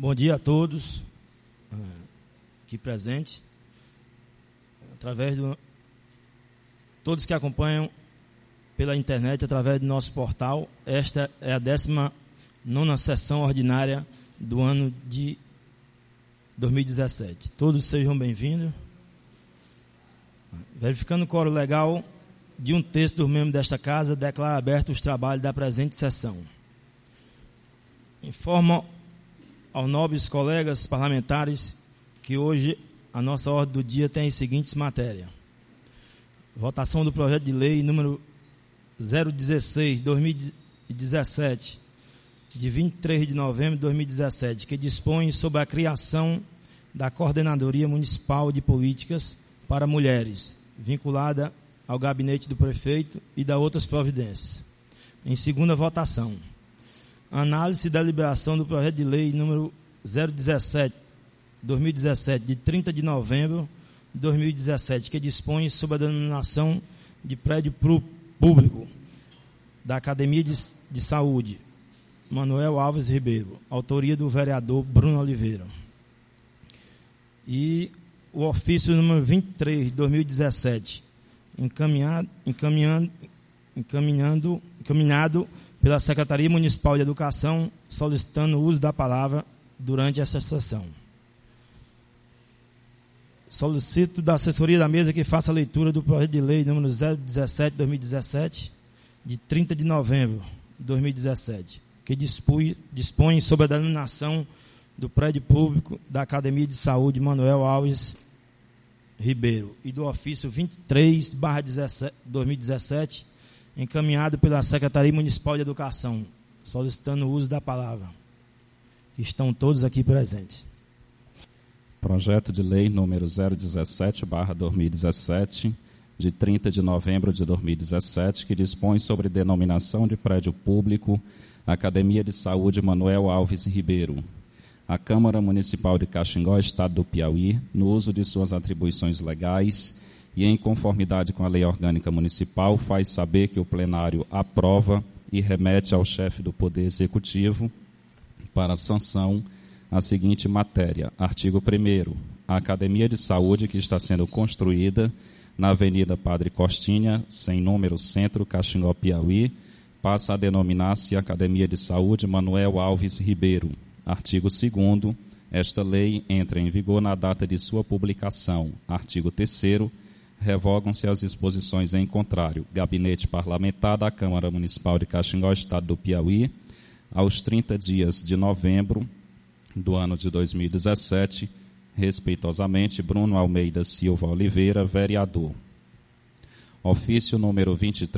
Bom dia a todos aqui presentes, todos que acompanham pela internet, através do nosso portal. Esta é a 19ª sessão ordinária do ano de 2017. Todos sejam bem-vindos. Verificando o quórum legal de um terço dos membros desta casa, declaro aberto os trabalhos da presente sessão. Informo aos nobres colegas parlamentares que hoje a nossa ordem do dia tem as seguintes matérias: votação do projeto de lei número 016/2017, de 23 de novembro de 2017, que dispõe sobre a criação da Coordenadoria Municipal de Políticas para Mulheres, vinculada ao gabinete do prefeito, e da outras providências. Em segunda votação, análise e deliberação do projeto de lei número 017/2017, de 30 de novembro de 2017, que dispõe sobre a denominação de prédio público da Academia de Saúde Manoel Alves Ribeiro, autoria do vereador Bruno Oliveira. E o ofício número 23 de 2017, encaminhado pela Secretaria Municipal de Educação, solicitando o uso da palavra durante essa sessão. Solicito da assessoria da mesa que faça a leitura do projeto de lei número 017/2017, de 30 de novembro de 2017, que dispõe sobre a denominação do prédio público da Academia de Saúde Manoel Alves Ribeiro, e do ofício 23/2017, encaminhado pela Secretaria Municipal de Educação, solicitando o uso da palavra. Estão todos aqui presentes. Projeto de lei número 017/2017, de 30 de novembro de 2017, que dispõe sobre denominação de prédio público Academia de Saúde Manoel Alves Ribeiro. A Câmara Municipal de Caxingó, Estado do Piauí, no uso de suas atribuições legais e em conformidade com a Lei Orgânica Municipal, faz saber que o plenário aprova e remete ao chefe do Poder Executivo para sanção a seguinte matéria. Artigo 1º. A Academia de Saúde que está sendo construída na Avenida Padre Costinha, sem número, Centro, Caxingó, Piauí, passa a denominar-se Academia de Saúde Manoel Alves Ribeiro. Artigo 2º. Esta lei entra em vigor na data de sua publicação. Artigo 3º. Revogam-se as disposições em contrário. Gabinete Parlamentar da Câmara Municipal de Caxingó, Estado do Piauí, aos 30 dias de novembro do ano de 2017, respeitosamente, Bruno Almeida Silva Oliveira, vereador. Ofício número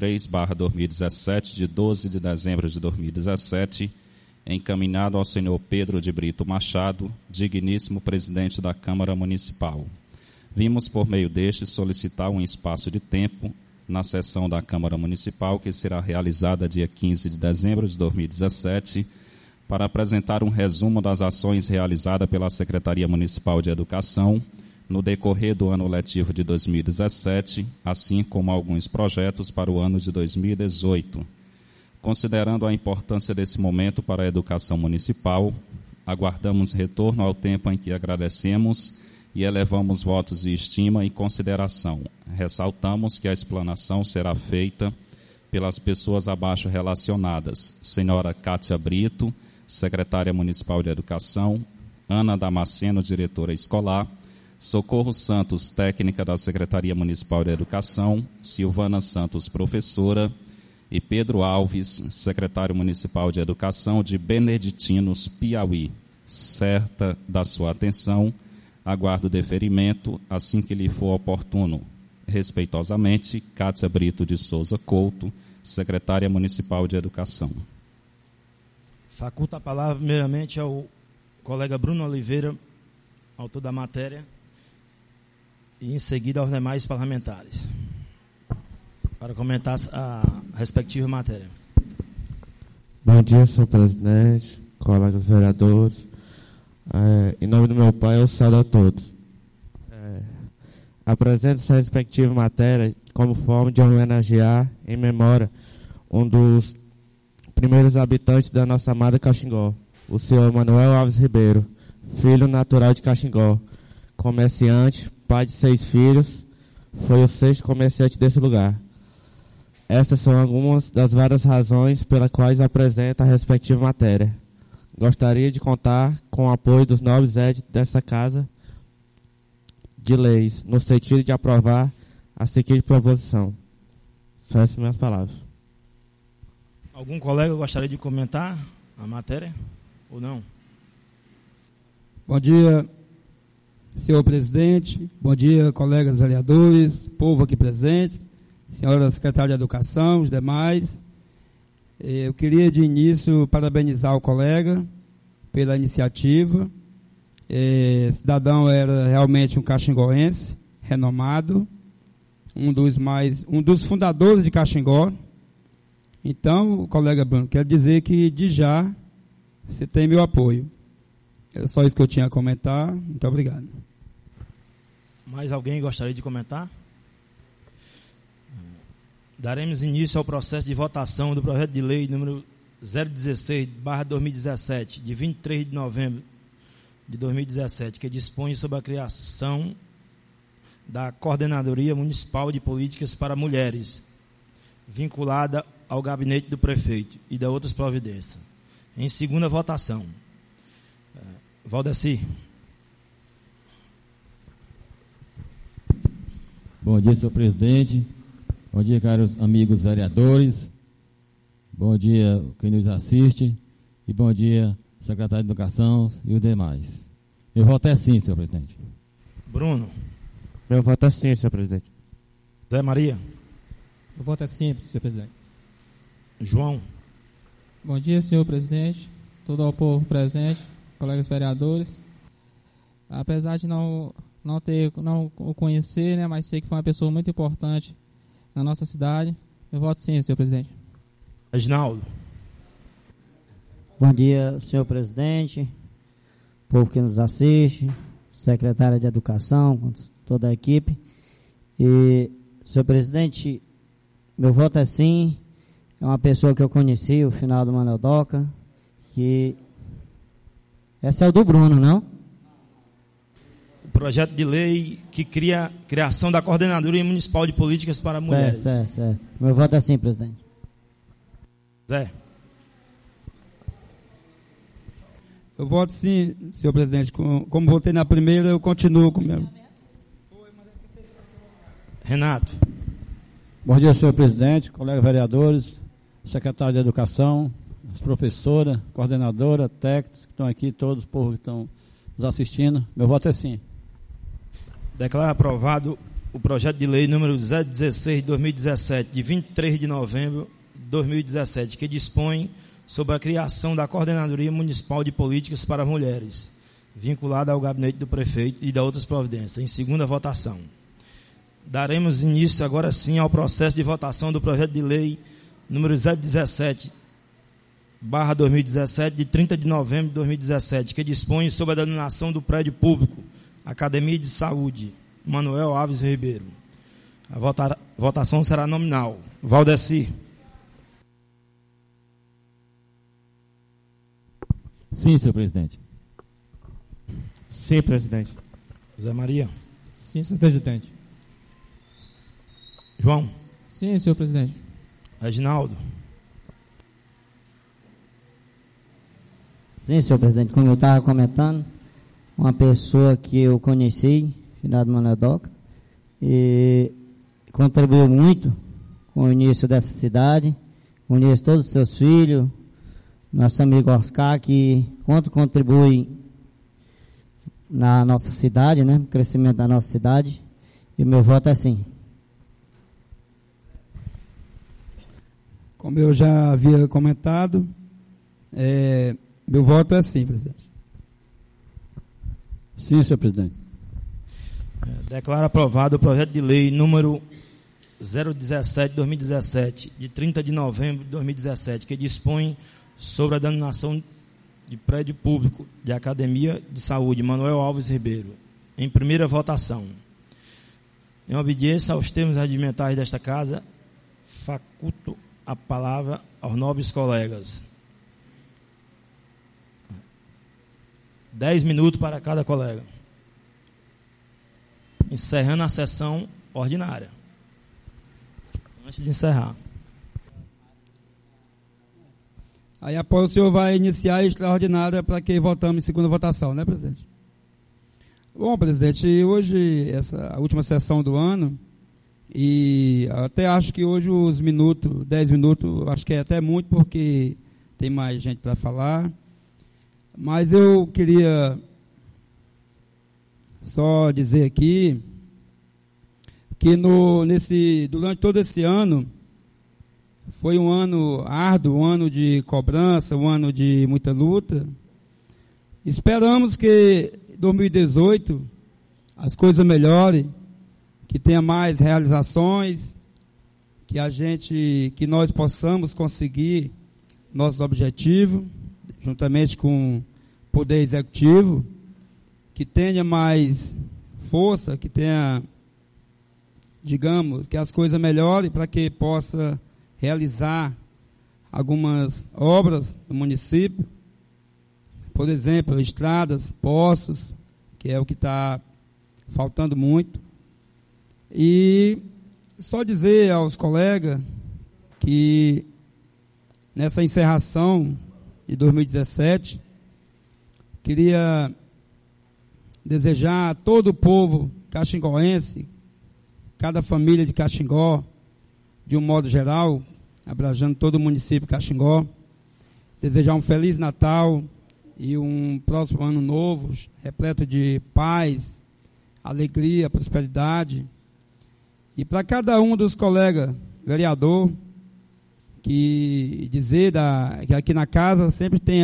23/2017, de 12 de dezembro de 2017, encaminhado ao senhor Pedro de Brito Machado, digníssimo presidente da Câmara Municipal. Vimos, por meio deste, solicitar um espaço de tempo na sessão da Câmara Municipal, que será realizada dia 15 de dezembro de 2017, para apresentar um resumo das ações realizadas pela Secretaria Municipal de Educação no decorrer do ano letivo de 2017, assim como alguns projetos para o ano de 2018. Considerando a importância desse momento para a educação municipal, aguardamos retorno ao tempo em que agradecemos e elevamos votos de estima e consideração. Ressaltamos que a explanação será feita pelas pessoas abaixo relacionadas: senhora Cátia Brito, secretária municipal de Educação; Ana Damasceno, diretora escolar; Socorro Santos, técnica da Secretaria Municipal de Educação; Silvana Santos, professora; e Pedro Alves, secretário municipal de Educação de Beneditinos, Piauí. Certa da sua atenção, aguardo deferimento assim que lhe for oportuno. Respeitosamente, Cátia Brito de Souza Couto, secretária municipal de Educação. Faculta a palavra primeiramente ao colega Bruno Oliveira, autor da matéria, e em seguida aos demais parlamentares, para comentar a respectiva matéria. Bom dia, senhor presidente, colegas vereadores. Em nome do meu pai, eu saúdo a todos. Apresento essa respectiva matéria como forma de homenagear em memória um dos primeiros habitantes da nossa amada Caxingó, o senhor Manuel Alves Ribeiro, filho natural de Caxingó, comerciante, pai de 6 filhos, foi o 6º comerciante desse lugar. Estas são algumas das várias razões pelas quais apresento a respectiva matéria. Gostaria de contar com o apoio dos nobres editores desta Casa de Leis, no sentido de aprovar a seguinte proposição. Só essas minhas palavras. Algum colega gostaria de comentar a matéria ou não? Bom dia, senhor presidente. Bom dia, colegas vereadores, povo aqui presente, senhora secretária de Educação, os demais. Eu queria, de início, parabenizar o colega pela iniciativa. Cidadão era realmente um caxingoense, renomado, um dos fundadores de Caxingó. Então, colega Bruno, quero dizer que, de já, você tem meu apoio. Era só isso que eu tinha a comentar. Muito obrigado. Mais alguém gostaria de comentar? Daremos início ao processo de votação do projeto de lei número 016/2017, de 23 de novembro de 2017, que dispõe sobre a criação da Coordenadoria Municipal de Políticas para Mulheres, vinculada ao gabinete do prefeito e da outras providências. Em segunda votação. Valdeci. Bom dia, senhor presidente. Bom dia, caros amigos vereadores. Bom dia, quem nos assiste. E bom dia, secretário de Educação e os demais. Meu voto é sim, senhor presidente. Bruno. Meu voto é sim, senhor presidente. Zé Maria. Meu voto é sim, senhor presidente. João. Bom dia, senhor presidente, todo ao povo presente, colegas vereadores. Apesar de não o conhecer, né, mas sei que foi uma pessoa muito importante na nossa cidade, eu voto sim, senhor presidente. Reginaldo. Bom dia, senhor presidente, povo que nos assiste, secretária de Educação, toda a equipe. E, senhor presidente, meu voto é sim. É uma pessoa que eu conheci, o finado Manuel Doca, que... Esse é o do Bruno, não? O projeto de lei que cria a criação da Coordenadoria Municipal de Políticas para Mulheres. Certo. Meu voto é sim, presidente. Zé. Eu voto sim, senhor presidente. Como votei na primeira, eu continuo com o mesmo. Renato. Bom dia, senhor presidente, colegas vereadores, secretário de Educação, as professoras, coordenadora, técnicos que estão aqui, todos os povos que estão nos assistindo. Meu voto é sim. Declaro aprovado o projeto de lei número 016/2017, de 23 de novembro de 2017, que dispõe sobre a criação da Coordenadoria Municipal de Políticas para Mulheres, vinculada ao gabinete do prefeito e da outras providências, em segunda votação. Daremos início agora sim ao processo de votação do projeto de lei número 017/2017, de 30 de novembro de 2017, que dispõe sobre a denominação do prédio público Academia de Saúde Manuel Alves Ribeiro. A votação será nominal. Valdeci. Sim, senhor presidente. Sim, presidente. Zé Maria. Sim, senhor presidente. João. Sim, senhor presidente. Reginaldo. Sim, senhor presidente. Como eu estava comentando, uma pessoa que eu conheci, finado Manuel Doca, e contribuiu muito com o início dessa cidade, com o início de todos os seus filhos, nosso amigo Oscar, que quanto contribui na nossa cidade, né, no crescimento da nossa cidade, e o meu voto é sim. Como eu já havia comentado, meu voto é sim, presidente. Sim, senhor presidente. Declaro aprovado o projeto de lei número 017/2017, de 30 de novembro de 2017, que dispõe sobre a denominação de prédio público de Academia de Saúde Manuel Alves Ribeiro, em primeira votação. Em obediência aos termos regimentares desta Casa, faculto a palavra aos nobres colegas. 10 minutos para cada colega. Encerrando a sessão ordinária. Antes de encerrar. Aí após o senhor vai iniciar a extraordinária para que votamos em segunda votação, né, presidente? Bom, presidente, hoje, a última sessão do ano, e até acho que hoje os 10 minutos, acho que é até muito, porque tem mais gente para falar. Mas eu queria só dizer aqui que durante todo esse ano, foi um ano árduo, um ano de cobrança, um ano de muita luta. Esperamos que em 2018 as coisas melhorem, que tenha mais realizações, que nós possamos conseguir nossos objetivos, juntamente com o Poder Executivo, que tenha mais força, que tenha, digamos, que as coisas melhorem para que possa realizar algumas obras no município, por exemplo, estradas, poços, que é o que está faltando muito. E só dizer aos colegas que nessa encerração de 2017, queria desejar a todo o povo caxingoense, cada família de Caxingó, de um modo geral, abrangendo todo o município de Caxingó, desejar um Feliz Natal e um próximo ano novo, repleto de paz, alegria, prosperidade. E para cada um dos colegas vereador, que dizer que aqui na casa sempre tem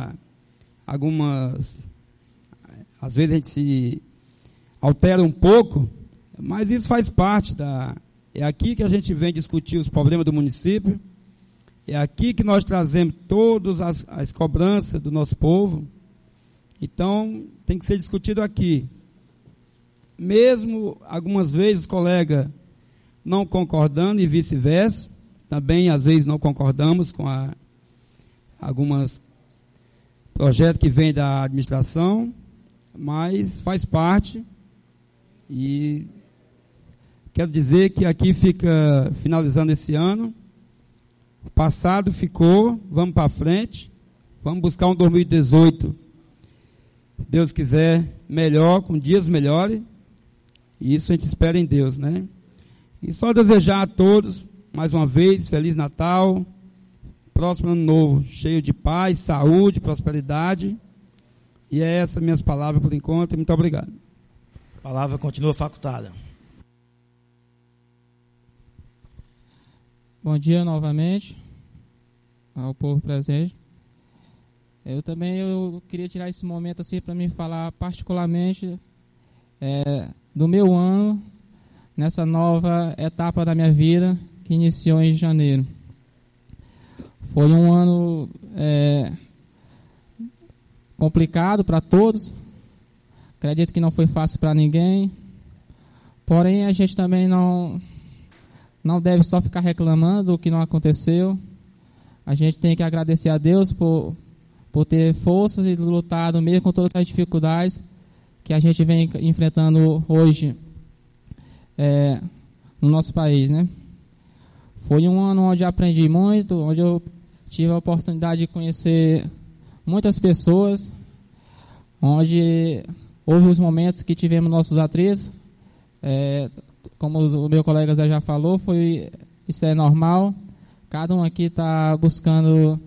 algumas, às vezes a gente se altera um pouco, mas isso faz parte é aqui que a gente vem discutir os problemas do município, é aqui que nós trazemos todas as cobranças do nosso povo. Então, tem que ser discutido aqui. Mesmo, algumas vezes, os colegas não concordando e vice-versa, também, às vezes, não concordamos com alguns projetos que vêm da administração, mas faz parte. E quero dizer que aqui fica finalizando esse ano. O passado ficou, vamos para frente, vamos buscar um 2018, se Deus quiser, melhor, com dias melhores, e isso a gente espera em Deus, né? E só desejar a todos, mais uma vez, Feliz Natal, próximo ano novo, cheio de paz, saúde, prosperidade, e é essas minhas palavras por enquanto, e muito obrigado. A palavra continua facultada. Bom dia novamente ao povo presente. Eu queria tirar esse momento assim para me falar particularmente do meu ano, nessa nova etapa da minha vida que iniciou em janeiro. Foi um ano complicado para todos. Acredito que não foi fácil para ninguém. Porém, a gente também não deve só ficar reclamando do que não aconteceu. A gente tem que agradecer a Deus por ter forças e lutado mesmo com todas as dificuldades que a gente vem enfrentando hoje no nosso país, né? Foi um ano onde aprendi muito, onde eu tive a oportunidade de conhecer muitas pessoas, onde houve os momentos que tivemos nossos atritos, como o meu colega Zé já falou, isso é normal. Cada um aqui está buscando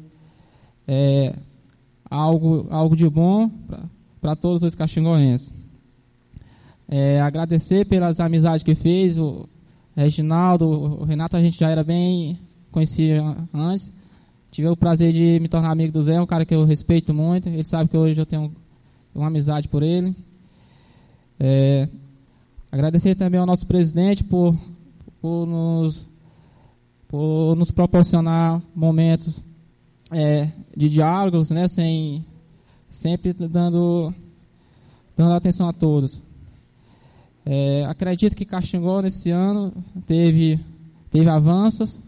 algo de bom para todos os caxingoenses. Agradecer pelas amizades que fez, o Reginaldo, o Renato, a gente já era bem conhecido antes. Tive o prazer de me tornar amigo do Zé, um cara que eu respeito muito. Ele sabe que hoje eu tenho uma amizade por ele. Agradecer também ao nosso presidente por nos proporcionar momentos de diálogos, né, sempre dando atenção a todos. Acredito que Caxingó nesse ano teve avanços.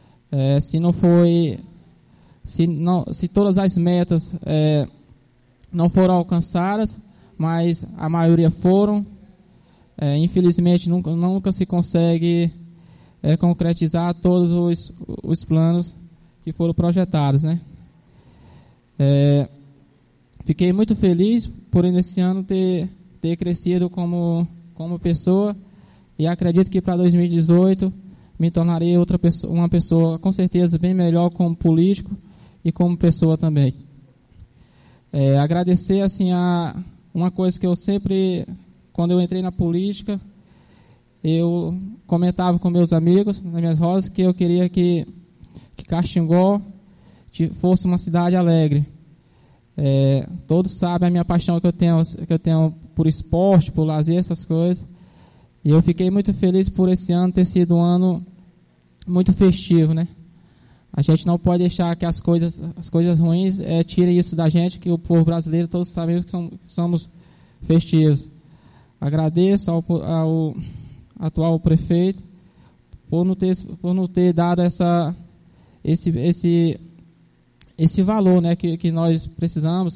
Se todas as metas não foram alcançadas, mas a maioria foram. Infelizmente, nunca se consegue concretizar todos os planos que foram projetados, né? Fiquei muito feliz por nesse ano ter crescido como pessoa, e acredito que para 2018 me tornarei uma pessoa com certeza bem melhor como político e como pessoa também. Agradecer assim a uma coisa que eu sempre, quando eu entrei na política, eu comentava com meus amigos nas minhas rodas que eu queria que Caxingó fosse uma cidade alegre. Todos sabem a minha paixão que eu tenho por esporte, por lazer, essas coisas. E eu fiquei muito feliz por esse ano ter sido um ano muito festivo, né? A gente não pode deixar que as coisas ruins tirem isso da gente, que o povo brasileiro, todos sabemos que somos festivos. Agradeço ao atual prefeito por não ter dado esse valor, né, que nós precisamos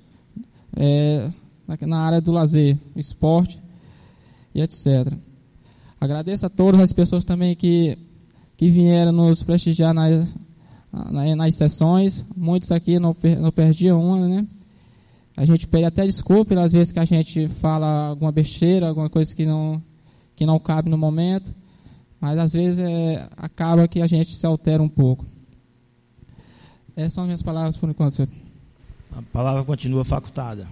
na área do lazer, esporte e etc. Agradeço a todas as pessoas também que vieram nos prestigiar nas sessões. Muitos aqui não perdiam uma, né? A gente pede até desculpa pelas vezes que a gente fala alguma besteira, alguma coisa que não cabe no momento, mas às vezes acaba que a gente se altera um pouco. Essas são as minhas palavras por enquanto, senhor. A palavra continua facultada.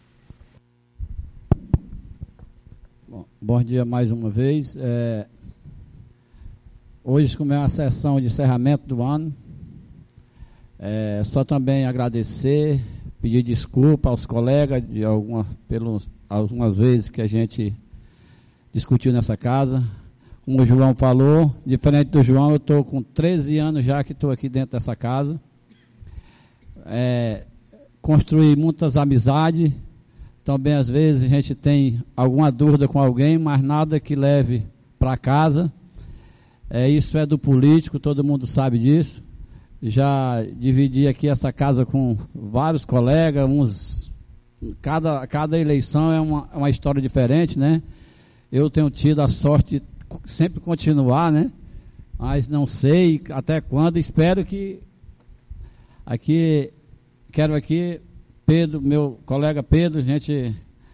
Bom dia mais uma vez. Hoje, como é uma sessão de encerramento do ano, só também agradecer, pedir desculpa aos colegas pelas algumas vezes que a gente discutiu nessa casa. Como o João falou, diferente do João, eu estou com 13 anos já que estou aqui dentro dessa casa. Construí muitas amizades. Também às vezes a gente tem alguma dúvida com alguém, mas nada que leve para casa. Isso é do político, todo mundo sabe disso. Já dividi aqui essa casa com vários colegas, cada eleição é uma história diferente, né? Eu tenho tido a sorte de sempre continuar, né? Mas não sei até quando. Espero que quero aqui Pedro, meu colega Pedro, a gente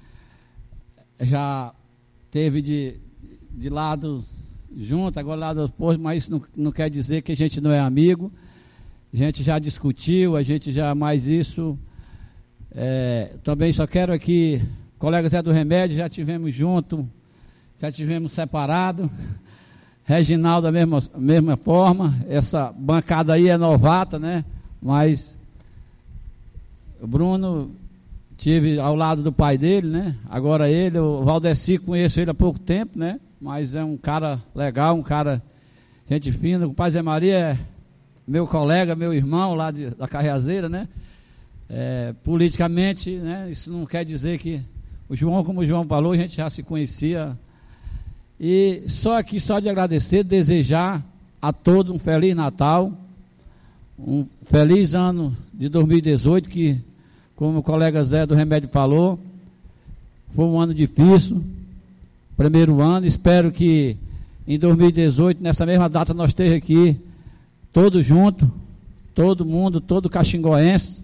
já teve de lados junto, agora lado oposto, mas isso não quer dizer que a gente não é amigo. A gente já discutiu, a gente já mais isso. Também só quero aqui, colega Zé do Remédio, já tivemos junto, já tivemos separado. Reginaldo da mesma forma. Essa bancada aí é novata, né? Mas o Bruno tive ao lado do pai dele, né? Agora o Valdeci, conheço ele há pouco tempo, né? Mas é um cara legal, um cara gente fina. O pai Zé Maria é meu colega, meu irmão lá da Carreazeira, né? Politicamente, né? Isso não quer dizer que o João, como o João falou, a gente já se conhecia. E só de agradecer, desejar a todos um Feliz Natal, um feliz ano de 2018, que, como o colega Zé do Remédio falou, foi um ano difícil, primeiro ano. Espero que em 2018, nessa mesma data, nós estejamos aqui, todos juntos, todo mundo, todo caxingoense,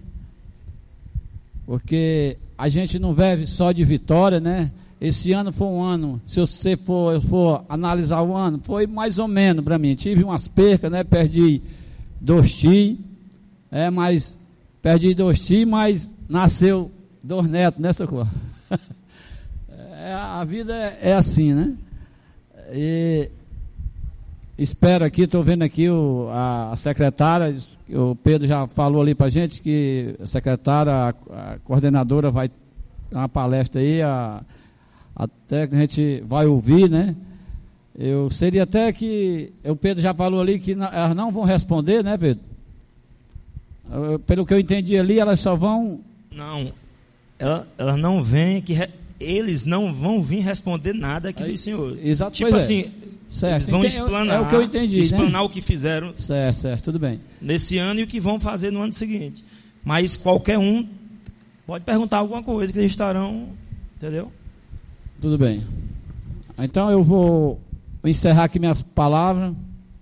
porque a gente não vive só de vitória, né? Esse ano foi um ano, se você for analisar o ano, foi mais ou menos para mim. Tive umas percas, né? Perdi 2 tios, mas perdi 2 tios, mas nasceu 2 netos, né, Socorro? A vida é assim, né? E espero aqui, estou vendo aqui a secretária, o Pedro já falou ali para a gente que a secretária, a coordenadora vai dar uma palestra aí, até que a gente vai ouvir, né? Eu seria até que, o Pedro já falou ali que elas não vão responder, né, Pedro? Pelo que eu entendi ali, elas só vão... Não, elas não vêm, eles não vão vir responder nada aqui do senhor. Exato, tipo assim, certo. Eles vão explanar, o que eu entendi, explanar, né? O que fizeram certo, tudo bem. Nesse ano e o que vão fazer no ano seguinte. Mas qualquer um Pode perguntar alguma coisa que eles estarão, entendeu? Tudo bem. Então eu vou encerrar aqui minhas palavras.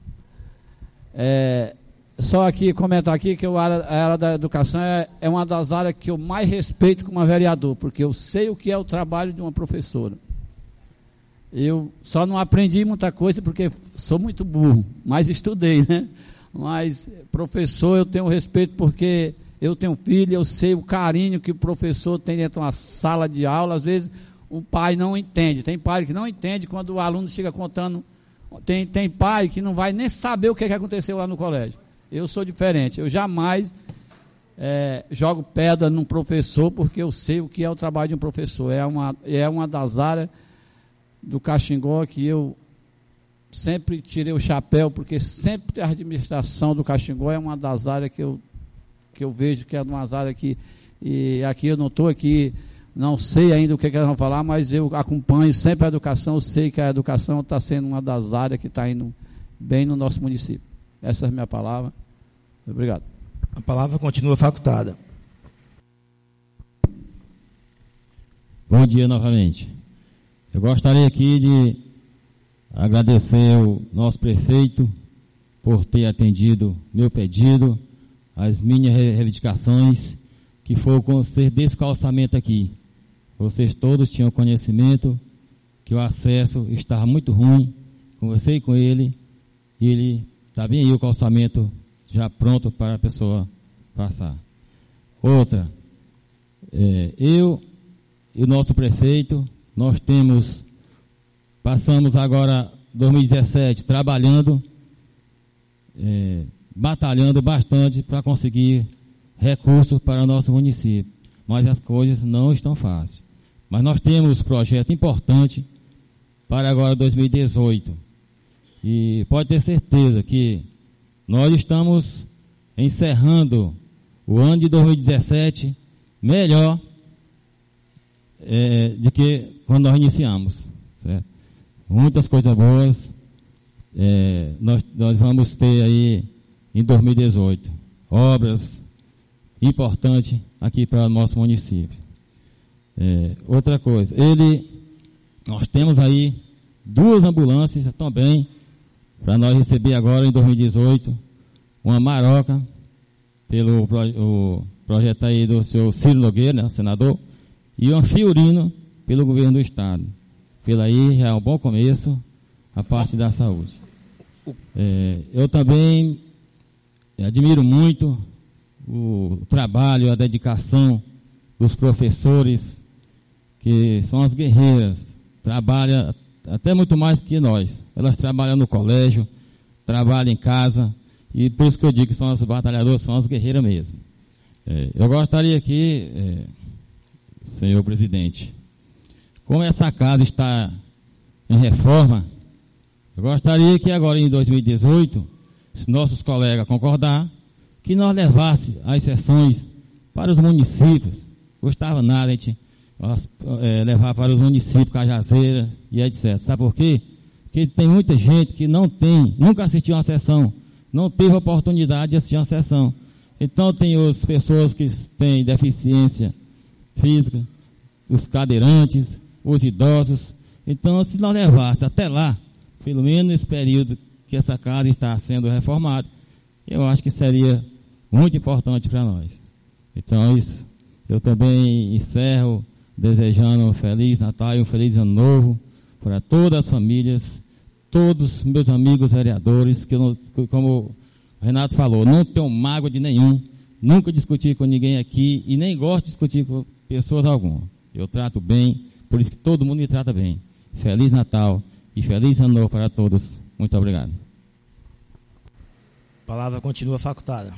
Só aqui, comentar aqui que a área da educação é uma das áreas que eu mais respeito como vereador, porque eu sei o que é o trabalho de uma professora. Eu só não aprendi muita coisa porque sou muito burro, mas estudei, né? Mas professor eu tenho respeito porque eu tenho filho, eu sei o carinho que o professor tem dentro de uma sala de aula. Às vezes o pai não entende, tem pai que não entende quando o aluno chega contando, tem pai que não vai nem saber o que aconteceu lá no colégio. Eu sou diferente, eu jamais jogo pedra num professor porque eu sei o que é o trabalho de um professor. É uma das áreas do Caxingó que eu sempre tirei o chapéu, porque sempre a administração do Caxingó é uma das áreas que eu vejo que é uma área que, e aqui eu não estou aqui, não sei ainda o que eles vão falar, mas eu acompanho sempre a educação, eu sei que a educação está sendo uma das áreas que está indo bem no nosso município. Essa é a minha palavra. Obrigado. A palavra continua facultada. Bom dia novamente. Eu gostaria aqui de agradecer ao nosso prefeito por ter atendido meu pedido, as minhas reivindicações, que foi o conselho desse calçamento aqui. Vocês todos tinham conhecimento que o acesso estava muito ruim. Conversei com ele e ele está bem aí o calçamento já pronto para a pessoa passar. Outra, eu e o nosso prefeito, nós passamos agora 2017 trabalhando, batalhando bastante para conseguir recursos para o nosso município, mas as coisas não estão fáceis. Mas nós temos um projeto importante para agora 2018 e pode ter certeza que nós estamos encerrando o ano de 2017 melhor do que quando nós iniciamos, certo? Muitas coisas boas nós vamos ter aí em 2018. Obras importantes aqui para o nosso município. Outra coisa, nós temos aí 2 ambulâncias também para nós receber agora em 2018, uma Maroca, pelo projeto aí do senhor Ciro Nogueira, né, senador, e uma Fiorino pelo governo do estado. Pelo aí já é um bom começo a parte da saúde. Eu também admiro muito o trabalho, a dedicação dos professores, que são as guerreiras, trabalham até muito mais que nós. Elas trabalham no colégio, trabalham em casa, e por isso que eu digo que são as batalhadoras, são as guerreiras mesmo. Eu gostaria aqui, senhor presidente, como essa casa está em reforma, eu gostaria que agora em 2018, se nossos colegas concordar, que nós levasse as sessões para os municípios. Gostava nada a gente levar para os municípios, Cajazeira e etc. Sabe por quê? Porque tem muita gente que nunca assistiu uma sessão, não teve oportunidade de assistir uma sessão. Então tem as pessoas que têm deficiência física, os cadeirantes, os idosos. Então, se nós levasse até lá, pelo menos nesse período que essa casa está sendo reformada, eu acho que seria muito importante para nós. Então, isso. Eu também encerro desejando um Feliz Natal e um Feliz Ano Novo para todas as famílias, todos meus amigos vereadores, que como o Renato falou, não tenho mágoa de nenhum, nunca discuti com ninguém aqui e nem gosto de discutir com pessoas alguma. Eu trato bem, por isso que todo mundo me trata bem. Feliz Natal e Feliz Ano Novo para todos. Muito obrigado. A palavra continua facultada.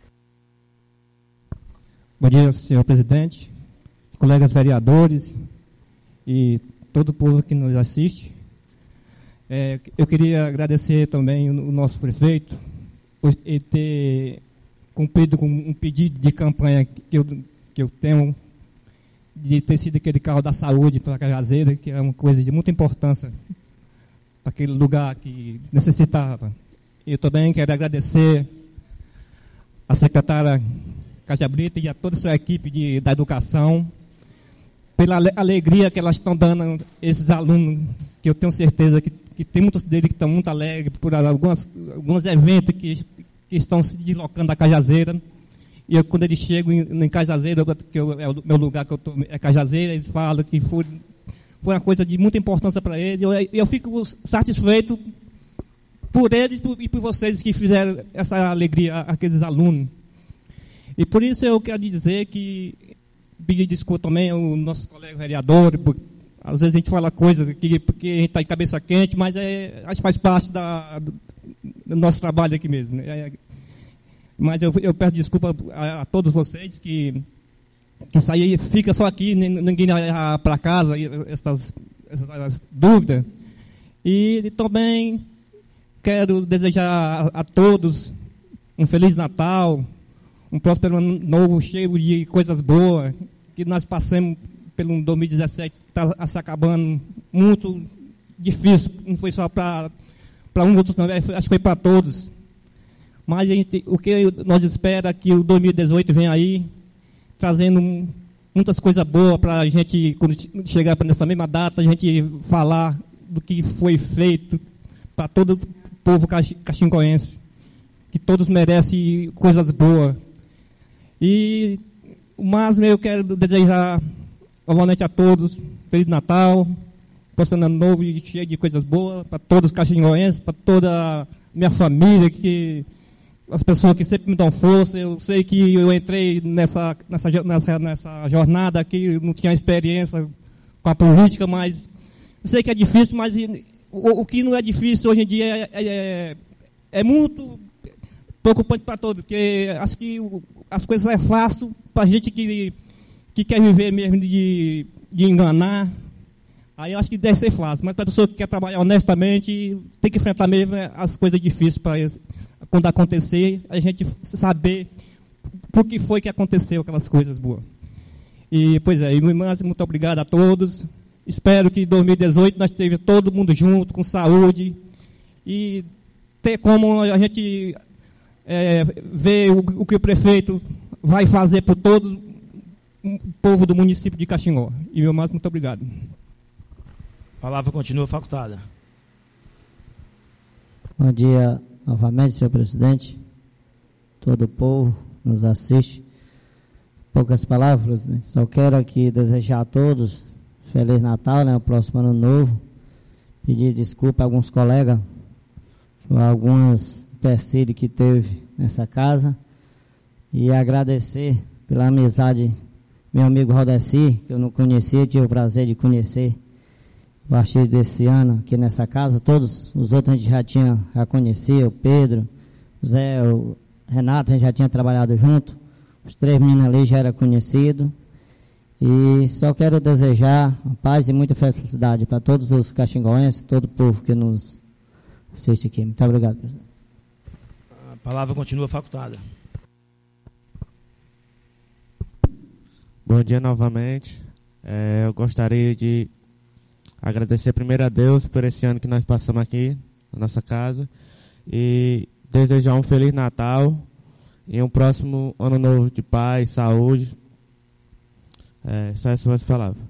Bom dia, senhor presidente, colegas vereadores e todo o povo que nos assiste. Eu queria agradecer também o nosso prefeito por ele ter cumprido com um pedido de campanha que eu tenho, de ter sido aquele carro da saúde para a Cajazeira, que é uma coisa de muita importância para aquele lugar que necessitava. Eu também quero agradecer a secretária Cajabrita e a toda a sua equipe da educação, pela alegria que elas estão dando a esses alunos, que eu tenho certeza que tem muitos deles que estão muito alegres por alguns eventos que estão se deslocando da Cajazeira. E eu, quando eles chegam em Cajazeira, que é o meu lugar que eu estou, é Cajazeira, eles falam que foi uma coisa de muita importância para eles. Eu fico satisfeito por eles e por vocês que fizeram essa alegria àqueles alunos. E por isso eu quero dizer que, pedir desculpa também ao nosso colega vereador, porque às vezes a gente fala coisas aqui porque a gente está em cabeça quente, mas acho que faz parte do nosso trabalho aqui mesmo. Mas eu peço desculpa a todos vocês que isso aí fica só aqui, ninguém vai para casa, essas dúvidas. E também quero desejar a todos um Feliz Natal, um próspero ano novo, cheio de coisas boas, que nós passamos pelo 2017, que está se acabando muito difícil, não foi só para um outro, não, acho que foi para todos. Mas o que nós esperamos é que o 2018 venha aí, trazendo muitas coisas boas para a gente, quando chegar nessa mesma data, a gente falar do que foi feito para todo o povo caxingoense, que todos merecem coisas boas. E o máximo eu quero desejar novamente a todos Feliz Natal, próspero ano novo e cheio de coisas boas para todos os caxingoenses, para toda a minha família, as pessoas que sempre me dão força. Eu sei que eu entrei nessa jornada aqui, não tinha experiência com a política, mas eu sei que é difícil, mas o que não é difícil hoje em dia é muito preocupante para todos, porque acho que as coisas é fácil para a gente que quer viver mesmo de enganar. Aí eu acho que deve ser fácil, mas para a pessoa que quer trabalhar honestamente, tem que enfrentar mesmo as coisas difíceis para quando acontecer, a gente saber por que foi que aconteceu aquelas coisas boas. E, pois é, irmãs, muito obrigado a todos. Espero que em 2018 nós estejamos todo mundo junto, com saúde, e ter como a gente ver o que o prefeito vai fazer por todo o povo do município de Caxingó. E, meu mais, muito obrigado. A palavra continua facultada. Bom dia novamente, senhor presidente, todo o povo nos assiste. Poucas palavras, né? Só quero aqui desejar a todos Feliz Natal, né? O próximo ano novo. Pedir desculpa a alguns colegas por algumas empecilhos que teve nessa casa. E agradecer pela amizade meu amigo Rodeci, que eu não conhecia, tive o prazer de conhecer a partir desse ano aqui nessa casa. Todos os outros a gente já conhecia, o Pedro, o Zé, o Renato, a gente já tinha trabalhado junto. Os 3 meninos ali já eram conhecidos. E só quero desejar paz e muita felicidade para todos os caxingoenses, todo o povo que nos assiste aqui. Muito obrigado, presidente. A palavra continua facultada. Bom dia novamente. Eu gostaria de agradecer primeiro a Deus por esse ano que nós passamos aqui na nossa casa e desejar um Feliz Natal e um próximo ano novo de paz, saúde. Só essas palavras.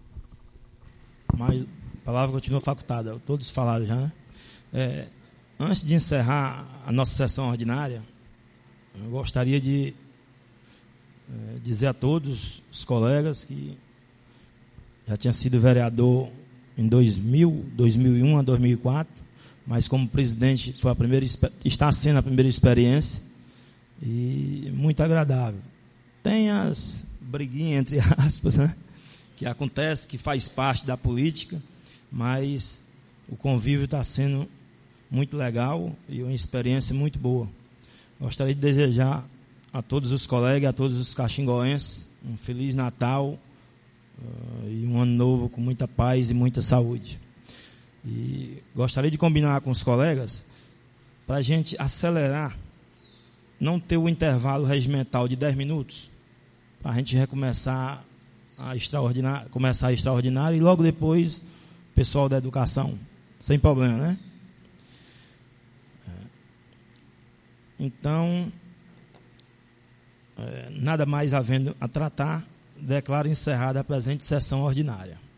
Mas a palavra continua facultada. Todos falaram já, né? Antes de encerrar a nossa sessão ordinária, eu gostaria de dizer a todos os colegas que já tinha sido vereador em 2000, 2001 a 2004, mas como presidente está sendo a primeira experiência e muito agradável. Tem as briguinhas, entre aspas, né, que acontece, que faz parte da política, mas o convívio está sendo muito legal e uma experiência muito boa. Gostaria de desejar a todos os colegas, a todos os caxingoenses, um Feliz Natal e um ano novo com muita paz e muita saúde. E gostaria de combinar com os colegas para a gente acelerar, não ter o intervalo regimental de 10 minutos, para a gente recomeçar começar a extraordinária e logo depois o pessoal da educação, sem problema, né? Então, Nada mais havendo a tratar, declaro encerrada a presente sessão ordinária.